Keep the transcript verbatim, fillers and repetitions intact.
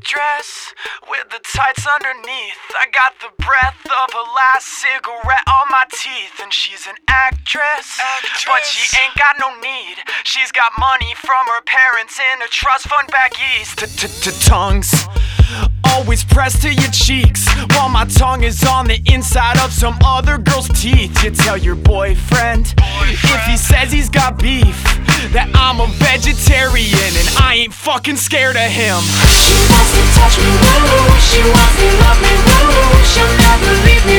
dress with the tights underneath. I got the breath of her last cigarette on my teeth. And she's an actress, actress, but she ain't got no need. She's got money from her parents in a trust fund back east. Tongues always pressed to your cheeks, while my tongue is on the inside of some other girl's teeth. You tell your boyfriend, boyfriend, if he says he's got beef, that I'm a vegetarian and I ain't fucking scared of him. She wants to touch me, woo. She wants to love me, woo. She'll never leave me.